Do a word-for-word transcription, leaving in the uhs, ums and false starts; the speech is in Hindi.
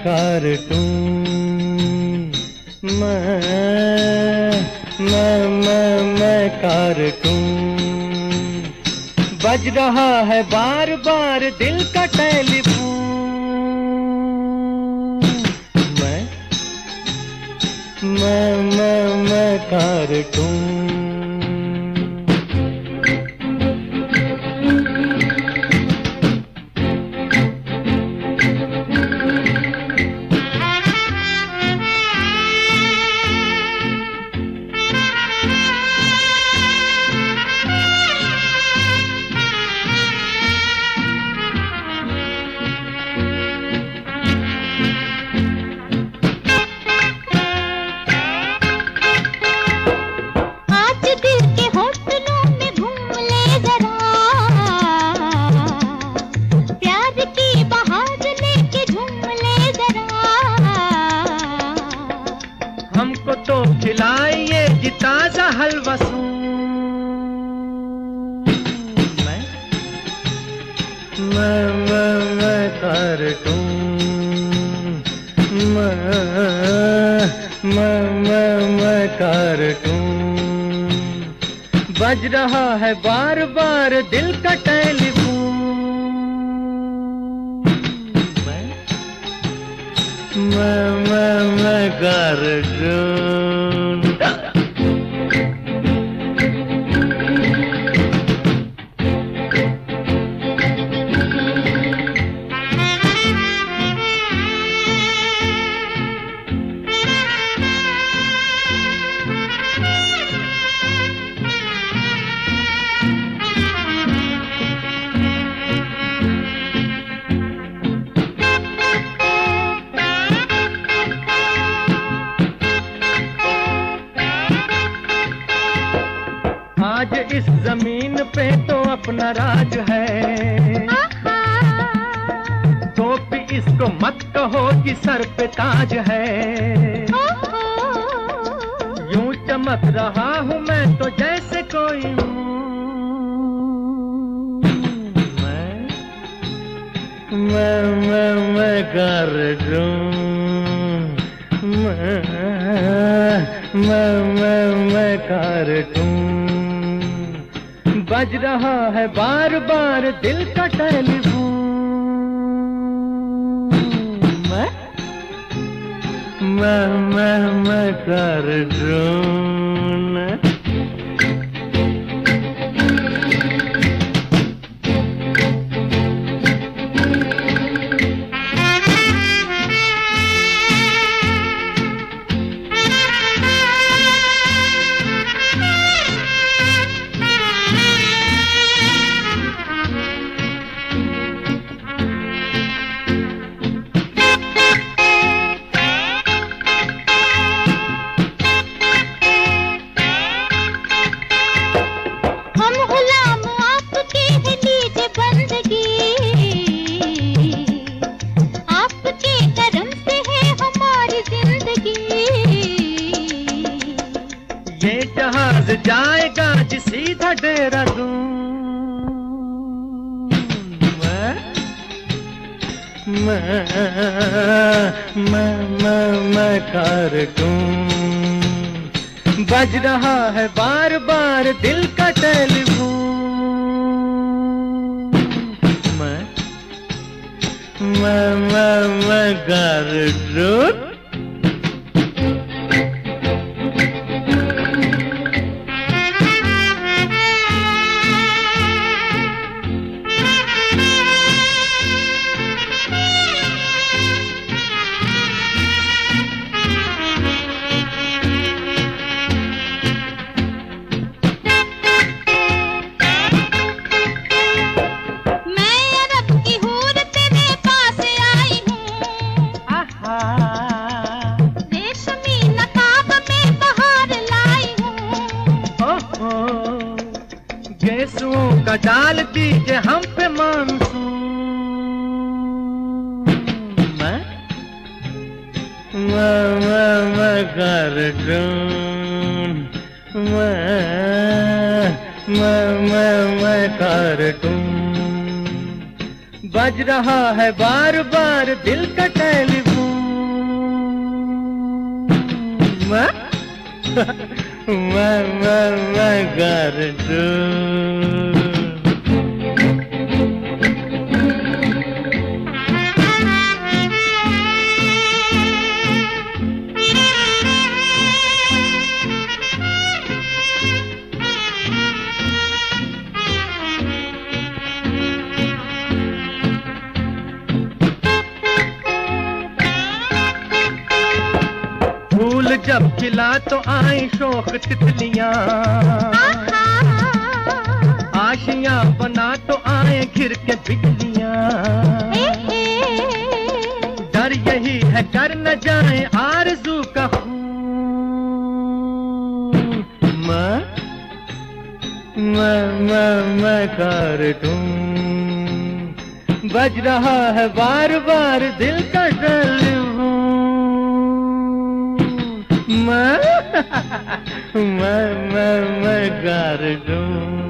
कार्टून, मैं मैं मैं मैं कार्टून। बज रहा है बार बार दिल का टेलीफोन, मैं मैं मैं मैं कार्टून। हमको तो खिलाइए जी ताजा हलवा सून, मैं मैं मैं मैं कार्टून, मैं मैं मैं मैं कार्टून। बज रहा है बार बार दिल का टेलीफोन, मैं मैं मैं मैं कार्टून। आज इस जमीन पे तो अपना राज है, तो भी इसको मत कहो कि सर पे ताज है। यूं चमक रहा हूँ मैं तो जैसे कोई हूँ, मैं मैं मैं मैं कार्टून, मैं मैं मैं मैं कार्टून। बज रहा है बार बार दिल का टेलीफोन, मैं मैं मैं मैं कार्टून। ये जहाज जाएगा जी सीधा देहरादून, मैं मैं मैं मैं मैं कार्टून। बज रहा है बार बार दिल का टेलीफोन, मैं मैं मैं मैं कार्टून। गेसुओं का डाल दीजिए हम पे मानसून, मैं मैं मैं मैं कार्टून, मैं मैं मैं मैं कार्टून। बज रहा है बार बार दिल का टेलीफोन, मैं मैं मैं मैं कार्टून। फूल जब खिला तो आए शोख तितलियां, आशियां बना तो आए घिर के बिजलियां। डर यही है कर न जाए आरज़ू का खून। मैं मैं मैं मैं कार्टून, बज रहा है बार बार दिल का टेलीफोन। मैं मैं मैं मैं कार्टून।